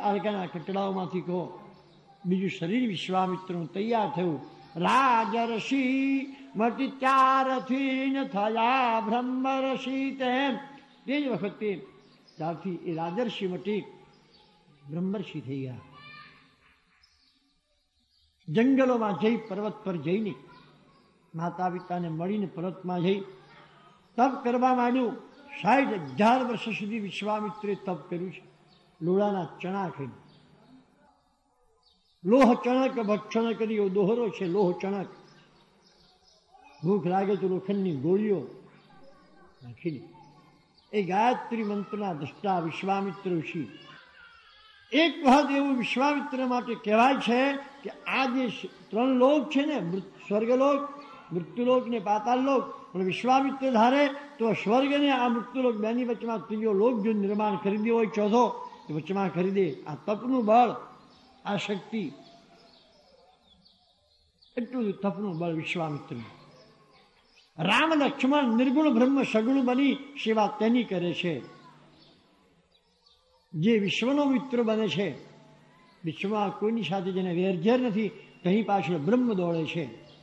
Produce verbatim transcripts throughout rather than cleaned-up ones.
આળકાના કટડાઓમાંથી કહો. બીજું શરીર વિશ્વામિત્રનું તૈયાર થયું. રાજર્ષિ મટી ચારથી ન થયા બ્રહ્મર્ષિ તેમ. તે જ વખતે ત્યારથી એ રાજર્ષિ મટી બ્રહ્મર્ષિ થઈ ગયા. જંગલોમાં જઈ પર્વત પર જઈને માતા પિતાને મળીને પર્વતમાં જઈ તપ કરવા માંડ્યું. સાઠ હજાર વર્ષ સુધી વિશ્વામિત્રે તપ કર્યું છે. લોડાના ચણા ખાઈને. લોહ ચણક ભક્ષણ કર્યો દોહરો છે. લોહ ચણક ભૂખ લાગે તો લોખંડની ગોળીઓ નાખીને. એ ગાયત્રી મંત્રના દ્રષ્ટા વિશ્વામિત્ર ઋષિ. એક વખત એવું વિશ્વામિત્ર માટે કહેવાય છે કે આ જે ત્રણ લોક છે ને, સ્વર્ગલોક, મૃત્યુલોક ને પાતાળલોક, પણ વિશ્વામિત્ર ધારે તો સ્વર્ગ ને આ મૃત્યુલોક બેની વચમાં ત્રીજો લોક જો નિર્માણ કરી દે હોય ચોથો એ વચમાં કરી દે. આ તપનું બળ, આ શક્તિ, એટલું તપનું બળ વિશ્વામિત્ર. રામ લક્ષ્મણ નિર્ગુણ બ્રહ્મ સગુણ બની સેવા તેની કરે છે. જે વિશ્વનો મિત્ર બને છે, વિશ્વમાં કોઈની સાથે જેને વેરઝેર નથી, તેની પાછળ બ્રહ્મ દોડે છે.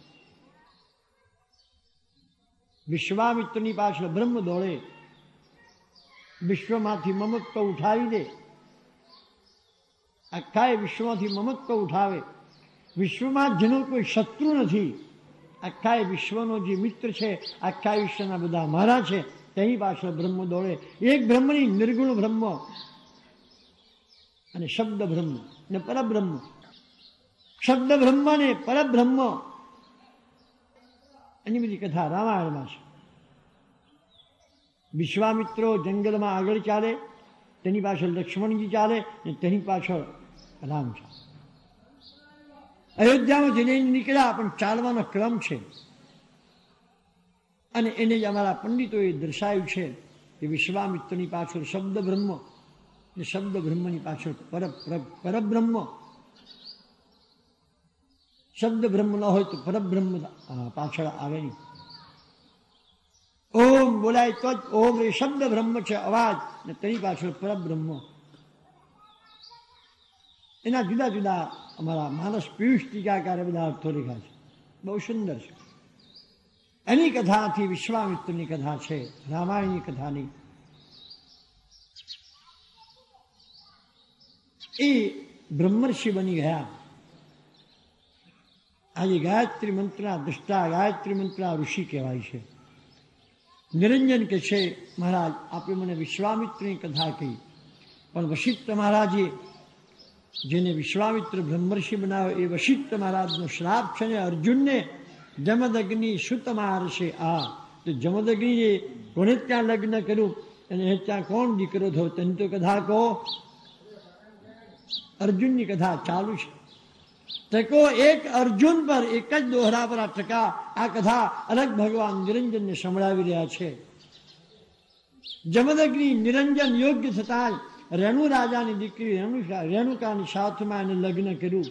વિશ્વામિત્રની પાછળ બ્રહ્મ દોડે. વિશ્વમાંથી મમત્વ ઉઠાવી દે. આખા વિશ્વમાંથી મમત્વ ઉઠાવે. વિશ્વમાં જેનો કોઈ શત્રુ નથી, આખા વિશ્વનો જે મિત્ર છે, આખા વિશ્વના બધા મારા છે, તેની પાછળ બ્રહ્મ દોડે. એક બ્રહ્મની નિર્ગુણ બ્રહ્મ અને શબ્દ બ્રહ્મ ને પરબ્રહ્મ. શબ્દ બ્રહ્મ ને પરબ્રહ્મ એની બધી કથા રામાયણમાં છે. વિશ્વામિત્રો જંગલમાં આગળ ચાલે, તેની પાછળ લક્ષ્મણજી ચાલે ને તેની પાછળ રામ ચાલે. અયોધ્યામાં જઈને નીકળ્યા, પણ ચાલવાનો ક્રમ છે. અને એને જ અમારા પંડિતોએ દર્શાવ્યું છે કે વિશ્વામિત્રની પાછળ શબ્દ બ્રહ્મ ને શબ્દ બ્રહ્મની પાછળ પર પરબ્રહ્મ. શબ્દ બ્રહ્મ ન હોય તો પરબ્રહ્મ પાછળ આવે નહીં. ઓમ બોલાય તો જ ઓમ એ શબ્દ બ્રહ્મ છે, અવાજ, ને તેની પાછળ પરબ્રહ્મ. એના જુદા જુદા અમારા માનસ પિયુષ ટીકાકારે બધા અર્થો લખ્યા છે. બહુ સુંદર છે. એની કથાથી વિશ્વામિત્રની કથા છે, રામાયણની કથાની. એ બ્રહ્મર્ષિ બની ગયા. આજે ગાયત્રી મંત્રના દ્રષ્ટા, ગાયત્રી મંત્રના ઋષિ કહેવાય છે. નિરંજન કે છે, મહારાજ આપે મને વિશ્વામિત્રની કથા કહી, પણ વશિષ્ઠ મહારાજે જેને વિશ્વામિત્ર બ્રહ્મર્ષિ બનાવ્યો એ વશિષ્ઠ મહારાજનો શ્રાપ છે ને અર્જુનને જમદગ્નિ સુત મારશે. આ તો જમદગ્નિએ કોને ત્યાં લગ્ન કર્યું અને ત્યાં કોણ દીકરો થયો તેની તો કથા કહો. અર્જુનની કથા ચાલુ છે. ટકો એક અર્જુન પર, એક જ દોહરા પર આ ટકા આ કથા અલગ ભગવાન નિરંજનને સંભળાવી રહ્યા છે. જમદગ્નિ નિરંજન યોગ્ય થતા રેણુ રાજાની દીકરી રેણુકા રેણુકાની સાથમાં એને લગ્ન કર્યું.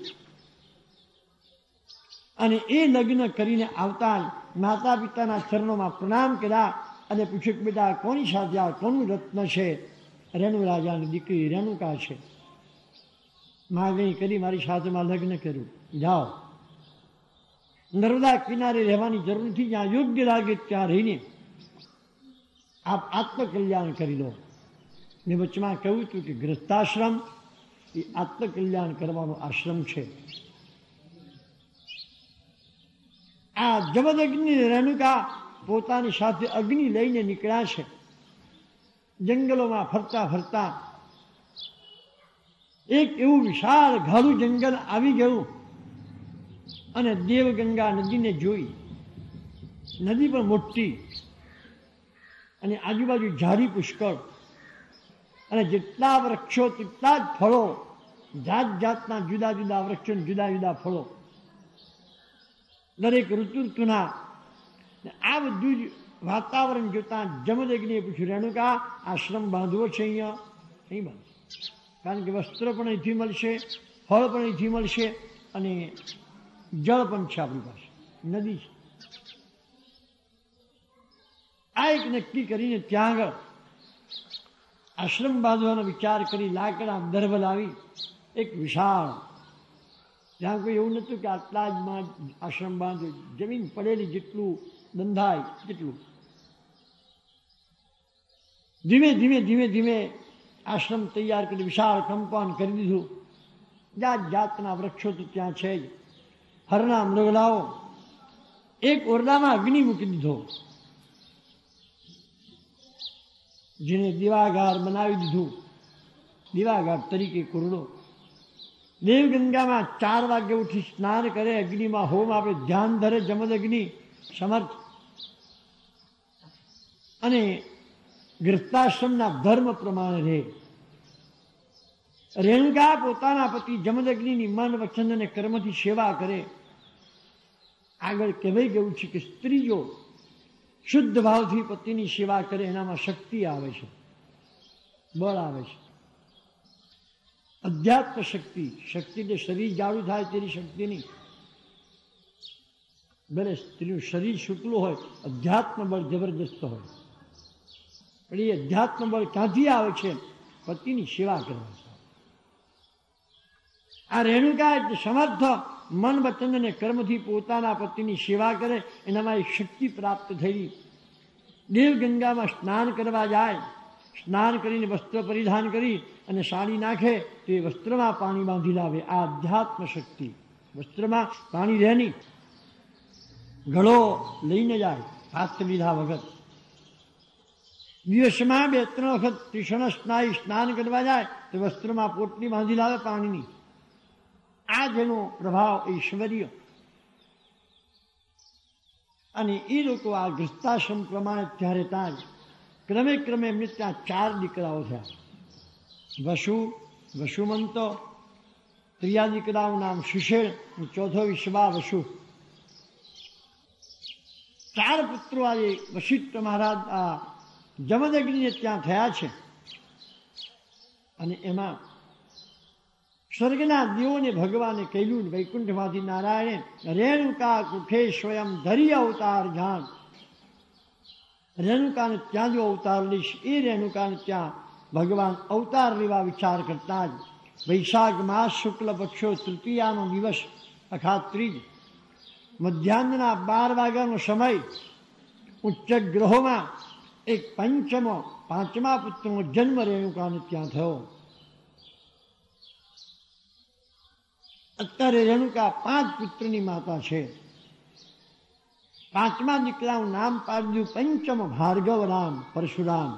અને એ લગ્ન કરીને આવતા માતા પિતાના ચરણોમાં પ્રણામ કર્યા અને પૂછ્યું કે બેટા કોની સાથે આ કોનું રત્ન છે? રેણુ રાજાની દીકરી રેણુકા છે. માગણી કરી, મારી સાથેમાં લગ્ન કર્યું. જાઓ, નર્મદા કિનારે રહેવાની જરૂર નથી, જ્યાં યોગ્ય લાગે ત્યાં રહીને આપ આત્મકલ્યાણ કરી લો. ને વચમાં કહ્યું હતું કે ગૃહસ્થાશ્રમ એ આત્મકલ્યાણ કરવાનો આશ્રમ છે. આ જમદગ્નિ રેણુકા પોતાની સાથે અગ્નિ લઈને નીકળ્યા છે. જંગલોમાં ફરતા ફરતા એક એવું વિશાળ ઘારું જંગલ આવી ગયું અને દેવગંગા નદીને જોઈ. નદી પણ મોટી અને આજુબાજુ ઝાડી પુષ્કળ અને જેટલા વૃક્ષો તેટલા જ ફળો, જાત જાતના જુદા જુદા વૃક્ષો, જુદા જુદા ફળો, દરેક ઋતુ ઋતુના. આ બધું જ વાતાવરણ જોતા જમદગ્નિએ પૂછ્યું, રેણુકા આશ્રમ બાંધવો છે અહીંયા? નહીં બાંધવો, કારણ કે વસ્ત્ર પણ અહીંથી મળશે, ફળ પણ અહીંથી મળશે અને જળ પણ છે આપણી પાસે, નદી છે. આ એક નક્કી કરીને ત્યાં આગળ આશ્રમ બાંધવાનો વિચાર કરી લાકડા દર્ભ લાવી એક વિશાળ, ત્યાં કોઈ એવું નહોતું કે આટલા જ માં આશ્રમ બાંધ્યો, જમીન પડેલી જેટલું બંધાય તેટલું. ધીમે ધીમે ધીમે ધીમે આશ્રમ તૈયાર કરી વિશાળ કમ્પાઉન્ડ કરી દીધું. જાત જાતના વૃક્ષો તો ત્યાં છે જ, હરના મૃગલાઓ. એક ઓરડામાં અગ્નિ મૂકી દીધો, જેને દીવાગાર બનાવી દીધું, દીવાગાર તરીકે કુરડો. દેવગંગામાં ચાર વાગે ઉઠી સ્નાન કરે, અગ્નિમાં હોમ આપે, ધ્યાન ધરે, જમદ અગ્નિ સમર્થ. અને ગૃહસ્થાશ્રમના ધર્મ પ્રમાણે રહે. રેણુકા પોતાના પતિ જમદગ્નિની મન વચન અને કર્મથી સેવા કરે. આગળ કહેવાઈ ગયું છે કે સ્ત્રીઓ શુદ્ધ ભાવથી પતિની સેવા કરે, એનામાં શક્તિ આવે છે, બળ આવે છે. અધ્યાત્મ શક્તિ, શક્તિ એટલે શરીર જાડું થાય તેની શક્તિ નહીં. ભલે સ્ત્રીનું શરીર શુક્લું હોય, અધ્યાત્મ બળ જબરદસ્ત હોય. પણ એ અધ્યાત્મ બળ ક્યાંથી આવે છે? પતિની સેવા કરવા. આ રેણુકા એટલે સમર્થ, મન વચન અને કર્મથી પોતાના પતિની સેવા કરે, એનામાં એક શક્તિ પ્રાપ્ત થઈ. દેવગંગામાં સ્નાન કરવા જાય, સ્નાન કરીને વસ્ત્ર પરિધાન કરી અને સાડી નાખે તો એ વસ્ત્રમાં પાણી બાંધી લાવે. આ અધ્યાત્મ શક્તિ. વસ્ત્રમાં પાણી રહે નહીં, ગળો લઈને જાય હાથ લીધા વગર. દિવસમાં બે ત્રણ વખત ત્રિષણ સ્નાયી સ્નાન કરવા જાય તો વસ્ત્રમાં પોટલી બાંધી લાવે પાણીની. આ જેનો પ્રભાવ ઐશ્વર્ય. અને એ લોકો આ ગૃહસ્થાશ્રમ પ્રમાણે ત્યારે ત્યાં જ ક્રમે ક્રમે એમને ત્યાં ચાર દીકરાઓ થયા. વસુ, વસુમંત, ત્રીજા દીકરાનું નામ સુશેળ, ચોથો વિશ્વા વસુ. ચાર પુત્રો આજે વશિષ્ઠ મહારાજ આ જમદગ્નિને ત્યાં થયા છે. અને એમાં સ્વર્ગના દેવોને ભગવાને કહેલું, વૈકુંઠમાંથી નારાયણે રેણુકા કુઠે સ્વયં ધરી અવતાર જાણ. રેણુકાને ત્યાં જો અવતાર લઈશ, એ રેણુકાને ત્યાં ભગવાન અવતાર લેવા વિચાર કરતા જ વૈશાખ માસ શુક્લ પક્ષો તૃતીયાનો દિવસ અખાત ત્રીજ મધ્યાહ્નના બાર વાગ્યાનો સમય ઉચ્ચ ગ્રહોમાં એક પંચમો પાંચમા પુત્રનો જન્મ રેણુકાને ત્યાં થયો. અત્યારે રેણુકા પાંચ પુત્રની માતા છે. પાંચમા દીકરાનું નામ પાડ્યું પંચમ ભાર્ગવ રામ પરશુરામ.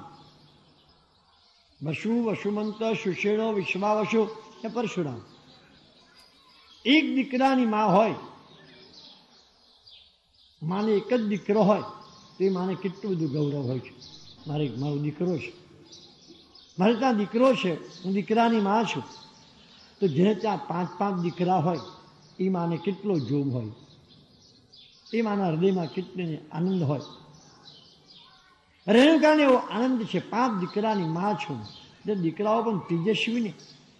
વસુ, વસુમંત, સુશેળો, વિશ્વાવસુ એ પરશુરામ. એક દીકરાની માં હોય, માને એક જ દીકરો હોય તો એ માને કેટલું બધું ગૌરવ હોય છે. મારે મારો દીકરો છે, મારે ત્યાં દીકરો છે, હું દીકરાની માં છું. તો જેને ત્યાં પાંચ પાંચ દીકરા હોય એ માને કેટલો જોમ હોય, એ માના હૃદયમાં કેટલીને આનંદ હોય. રેણુકાને એવો આનંદ છે, પાંચ દીકરાની માં છું. જે દીકરાઓ પણ તેજસ્વી ને,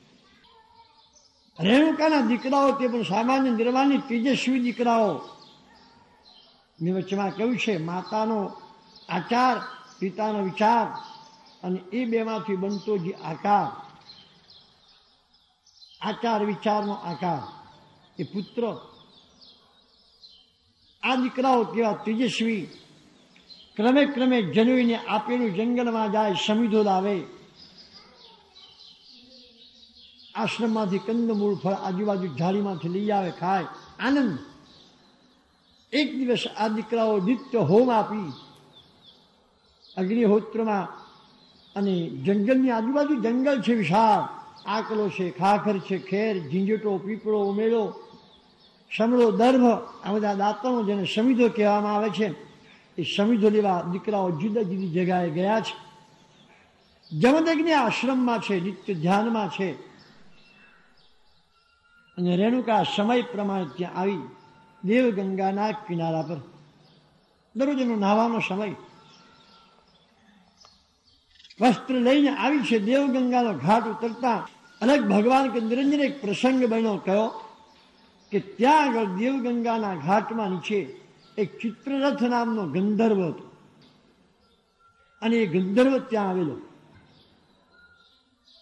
રેણુકાના દીકરાઓ તે પણ સામાન્ય નિર્વાણની તેજસ્વી દીકરાઓ. મેં વચ્ચેમાં કહ્યું છે, માતાનો આચાર, પિતાનો વિચાર અને એ બેમાંથી બનતો જે આકાર, આચાર વિચારનો આકાર એ પુત્ર. આ દીકરાઓ કેવા તેજસ્વી. ક્રમે ક્રમે જનવીને આપેલું જંગલમાં જાય, સમિધો લાવે, આશ્રમમાંથી કંદમૂળ ફળ આજુબાજુ ઝાડીમાંથી લઈ આવે, ખાય, આનંદ. એક દિવસ આ દીકરાઓ નિત્ય હોમ આપી અગ્નિહોત્રમાં, અને જંગલની આજુબાજુ જંગલ છે વિશાળ, આકલો છે, ખાખર છે, ખેર, ઝીંઝટો, પીપળો, ઉમેરો, સમળો, દર્ભ, આ બધા દાંતણો જેને સમિધો કહેવામાં આવે છે, એ સમિધો લેવા દીકરાઓ જુદા જુદી જગ્યાએ ગયા છે. જમદગ્નિ આશ્રમમાં છે, નિત્ય ધ્યાનમાં છે. અને રેણુકા સમય પ્રમાણે ત્યાં આવી દેવગંગાના કિનારા પર. દરરોજનો નાહવાનો સમય. વસ્ત્ર લઈને આવી છે, દેવગંગાનો ઘાટ ઉતરતા અલગ ભગવાન કે નિરંજન એક પ્રસંગ બન્યો. કયો કે ત્યાં આગળ દેવગંગાના ઘાટમાં નીચે એક ચિત્રરથ નામનો ગંધર્વ હતો. અને એ ગંધર્વ ત્યાં આવેલો.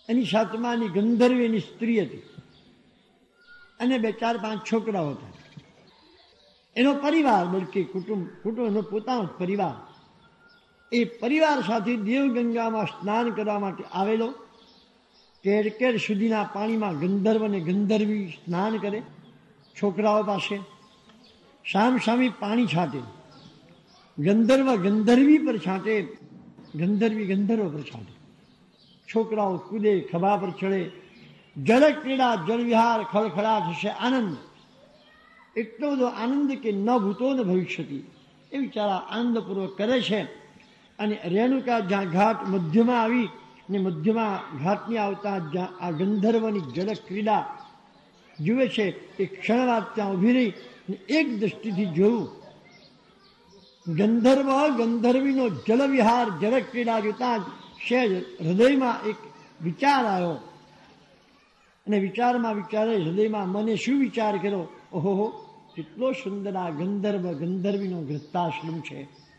એની સાતમાની ગંધર્વી એની સ્ત્રી હતી અને બે ચાર પાંચ છોકરાઓ હતા. એનો પરિવાર બલકે કુટુંબ કુટુંબ એનો પોતાનો પરિવાર, એ પરિવાર સાથે દેવગંગામાં સ્નાન કરવા માટે આવેલો. કેર કેર સુધીના પાણીમાં ગંધર્વ અને ગંધર્વી સ્નાન કરે છોકરાઓ પાસે. સામ સામી પાણી છાંટે, ગંધર્વ ગંધર્વી પર છાંટે, ગંધર્વી ગંધર્વ પર છાંટે. છોકરાઓ કૂદે, ખભા પર ચડે, જળ ક્રીડા જળવિહાર ખળખળાટ હશે આનંદ. એટલો બધો આનંદ કે ન ભૂતો ન ભવિષ્યતી એ બિચારા આનંદપૂર્વક કરે છે. અને રેણુકા જ્યાં ઘાટ મધ્યમાં આવી ને મધ્યમાં ઘાટની આવતા જ્યાં આ ગંધર્વની જળ ક્રીડા જુએ છે એ ક્ષણવાર ત્યાં ઊભી રહી ને એક દ્રષ્ટિથી જોયું. ગંધર્વ ગંધર્વીનો જલવિહાર જળ ક્રીડા જોતા જ સહેજ હૃદયમાં એક વિચાર આવ્યો. અને વિચારમાં વિચારે હૃદયમાં મને શું વિચાર કર્યો, ઓહો કેટલો સુંદર આ ગંધર્વ ગંધર્વીનો ગૃહસ્થાશ્રમ છે.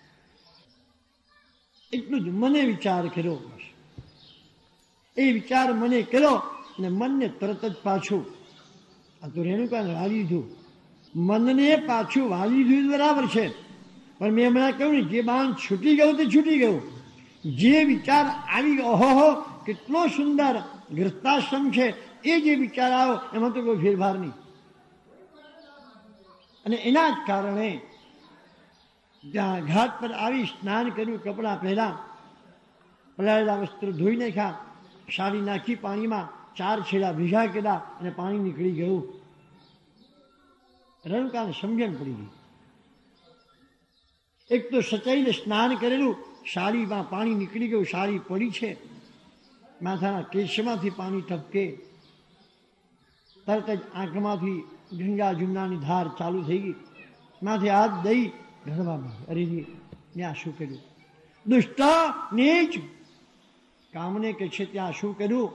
એટલું જ મને વિચાર કર્યો. એ વિચાર મને કર્યો ને મનને તરત જ પાછું, આ તો રેણુકાને વાળી દીધું. મનને પાછું વાળી દીધું બરાબર છે, પણ મેં હમણાં કહ્યું ને જે બાણ છૂટી ગયું તે છૂટી ગયું. જે વિચાર આવી ગયો, ઓહો કેટલો સુંદર ગૃહસ્થાશ્રમ છે, એ જે વિચાર આવ્યો એમાં તો કોઈ ફેરફાર નહીં. અને એના જ કારણે ત્યાં ઘાટ પર આવી સ્નાન કર્યું, કપડાં પહેર્યા, પલાળેલા વસ્ત્રો ધોઈ નાખ્યા, સાડી નાખી પાણીમાં ચાર છેડા ભીગા કર્યા અને પાણી નીકળી ગયું. રેણુકાને સમજણ પડી ગઈ. એક તો સચાઈને સ્નાન કરેલું, સાડીમાં પાણી નીકળી ગયું, સાડી પડી છે, માથાના કેશમાંથી પાણી ટપકે, તરત જ આંખમાંથી ગંગા જુમનાની ધાર ચાલુ થઈ ગઈ. માથે હાથ દઈ ઘરમાં અરે ત્યાં શું કર્યું, દુષ્ટ નીચ કામને કે છે ત્યાં શું કર્યું.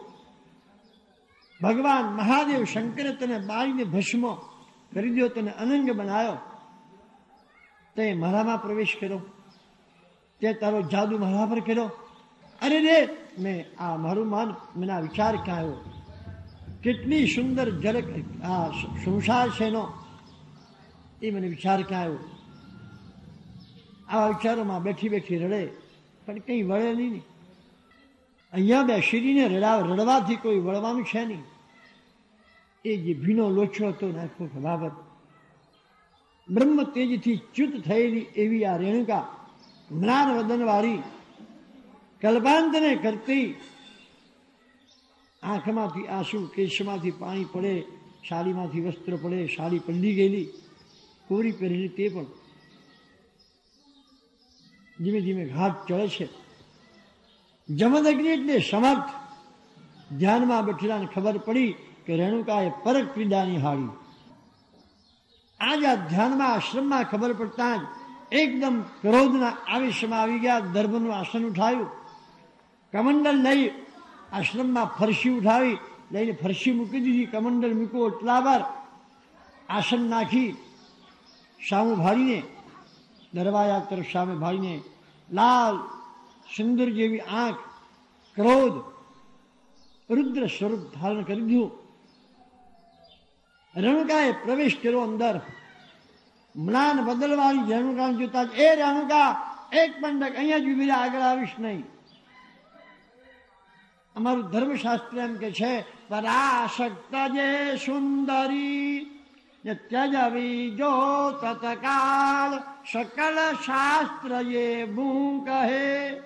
ભગવાન મહાદેવ શંકરે તને બાળીને ભસ્મ કરી દો, તને અનંગ બનાવ્યો, તે મારામાં પ્રવેશ કર્યો, તે તારો જાદુ મારા પર કર્યો. અરે રે મેં આ મારું મન મને આ વિચાર ક્યાં આવ્યો, કેટલી સુંદર જળ આ સંસાર છે એનો, એ મને વિચાર ક્યાં આવ્યો. આવા વિચારોમાં બેઠી બેઠી રડે, પણ કંઈ વળે નહીં. અહીંયા બેસીને રડા રડવાથી કોઈ વળવાનું છે નહીં. એ જે ભીનો લોચો હતો નાખો ખબર, બ્રહ્મ તેજથી ચ્યુત થયેલી એવી આ રેણુકા, મ્લાન વદનવાળી, કલ્પાંતને કરતી, આંખમાંથી આંસુ, કેશમાંથી પાણી પડે, સાડીમાંથી વસ્ત્ર પડે, સાડી પલળી ગયેલી, કોરી પહેરેલી તે પણ ધીમે ધીમે ઘાટ ચડે છે. જમદગ્નિ એટલે સમર્થ, ધ્યાનમાં બેઠેલાને ખબર પડી કે રેણુકાએ પરક ક્રીડાની હાળી. આજ આ ધ્યાનમાં આશ્રમમાં ખબર પડતા જ એકદમ ક્રોધના આવેશમાં આવી ગયા. દર્ભનું આસન ઉઠાવ્યું, કમંડલ લઈ આશ્રમમાં ફરસી ઉઠાવી, લઈને ફરસી મૂકી દીધી. કમંડલ મૂકો એટલા વાર આસન નાખી સામું ભાળીને, દરવાજા તરફ સામે ભાળીને, લાલ સુંદર જેવી આંખ, ક્રોધ, રુદ્ર સ્વરૂપ ધારણ કરી દીધું. રેણુકાએ પ્રવેશ કર્યો અંદર. મ્લાન બદલવાળી રેણુકા જોતા જ, એ રેણુકા એક પંડક અહીંયા જ ઉભી આગળ આવીશ નહીં. અમારું ધર્મશાસ્ત્ર એમ કે છે, પરાશક્ત જે સુંદરી ત્યજવી જો તત્કાલ સકલ શાસ્ત્ર જે ભૂ કહે.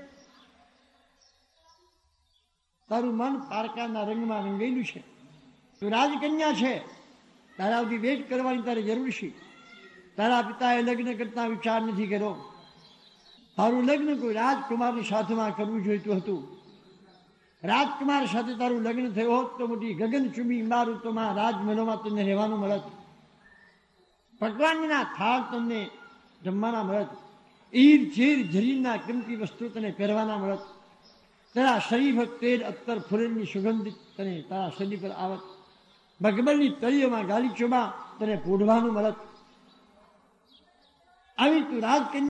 તારું મન પારકાના રંગમાં રંગેલું છે, તું રાજકન્યા છે, તારા સુધી વેટ કરવાની તારે જરૂર છે. તારા પિતાએ લગ્ન કરતા વિચાર નથી કર્યો. તારું લગ્ન કોઈ રાજકુમારની સાથેમાં કરવું જોઈતું હતું. રાજકુમાર સાથે તારું લગ્ન થયું હોત તો મોટી ગગનચુંબી ઇમારતોમાં, રાજમહેલોમાં તને રહેવાનું મળત, પકવાનના થાળ તમને જમવાના મળત, ઈર ચીર જરીના કિંમતી વસ્તુ તને પહેરવાના મળત, તારા શરીર પર તેલ અત્તર ફૂલેની સુગંધિત તને તારા શરીર પર આવત, બગબલની તળીઓમાં ગાલીચોમાં તને પોઢવાનું મળત. આવી તું રાજકન્યા